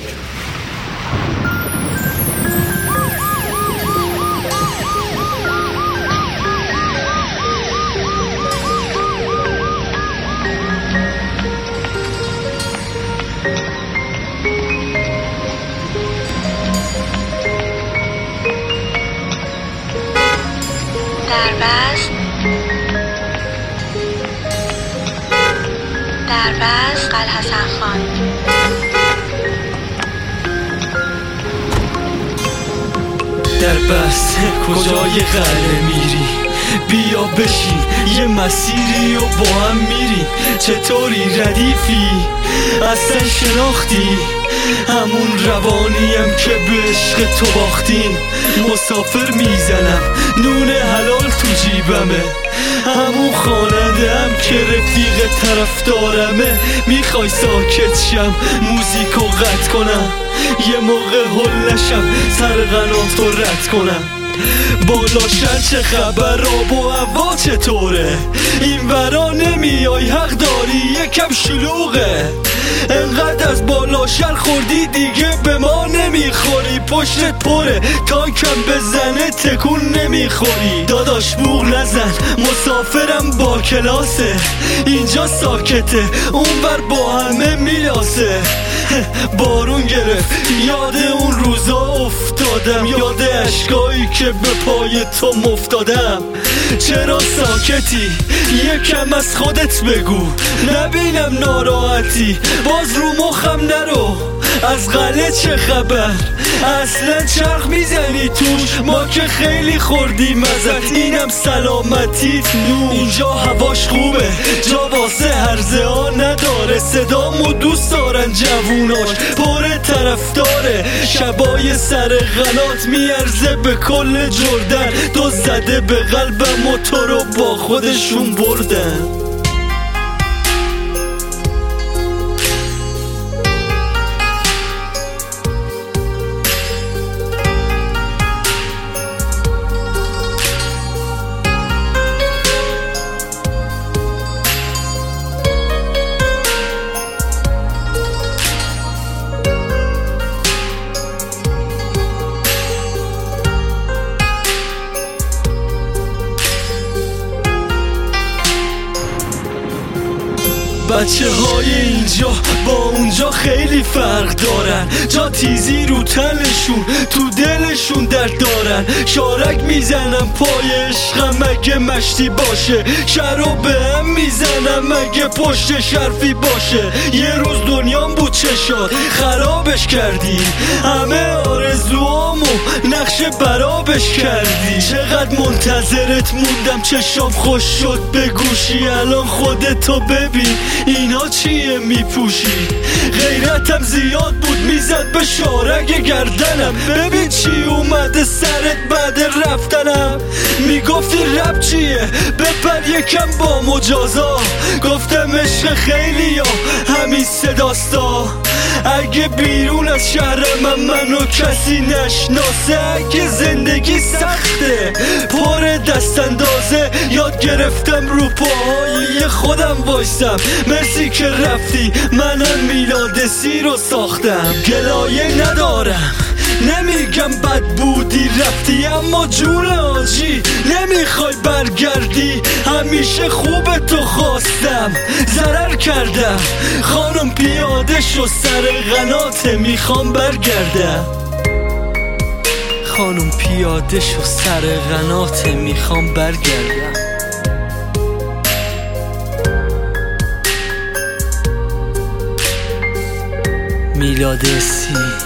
دربست قلحسن خان. دربست کجای قلعه میری؟ بیا بشین یه مسیری و با هم میریم. چطوری ردیفی؟ اصلا شناختی؟ همون روانیم که به عشق تو باختیم. مسافر میزنم نون حلال تو جیبمه، همون خاننده هم که رفیق طرفدارمه. میخوای ساکت شم موزیکو قطع کنم، یه موقع هل نشم سر قناتو رد کنم. بالا شهر چه خبر؟ آب و هوا چطوره؟ این ورا نمیای حق داری یکم شلوغه. انقدر از بالا شهر خوردی دیگه به ما نمیخوری. پشتت پره تانکم بزنه تکون نمیخوری. داداش بوق نزن مسافرم با کلاسه، اینجا ساکته اونور با همه میلاسه. بارون گرفت یاد اون روزا افتادم، یاد اشکایی که به پای تو مفتادم. چرا ساکتی؟ یکم از خودت بگو نبینم ناراحتی. باز رو مخم نرو، از قلعه چه خبر؟ اصلا چرخ میزنی توش؟ ما که خیلی خوردیم ازت، اینم سلامتیت نوش. اینجا هواش خوبه جا واسه هرزه ها نداره، صدامو دوست دارن جووناش پر طرفداره. شبای سر قنات میارزه به کل جردن، تو زده به قلبم و تو رو با خودشون بردن. بچه های اینجا با اونجا خیلی فرق دارن، جا تیزی رو تنشون تو دلشون درد دارن. شارک میزنم پای عشقم اگه مشتی باشه، شرو به هم میزنم اگه پشت شرفی باشه. یه روز دنیام بود چشات خرابش کردی، همه آرزوامو نقش برابش کردی. چقدر منتظرت موندم چشام خوش شد به گوشی، الان خودتو ببین اینا چیه میپوشی. غیرتم زیاد بود میزد به شارک گردنم، ببین چی اومده سرت بعد رفتنم. میگفتی رب چیه بپر یکم با مجازا، گفتم عشق خیلی ها همین صداستا. اگه بیرون از شهر منو کسی نشناسه، اگه زندگی سخته پر دست اندازه، یاد گرفتم رو پاهای خودم وایسم. مرسی که رفتی منم میلاد سی رو ساختم. گلایه ندارم نمیگم بد بودی رفتی، اما جون آجی نمیخوای برگردی. همیشه خوب تو خواستم ضرر کردم، خانم پیاده شو سر قناته میخوام برگردم. خانم پیاده شو سر قناته میخوام برگردم. میلاد سی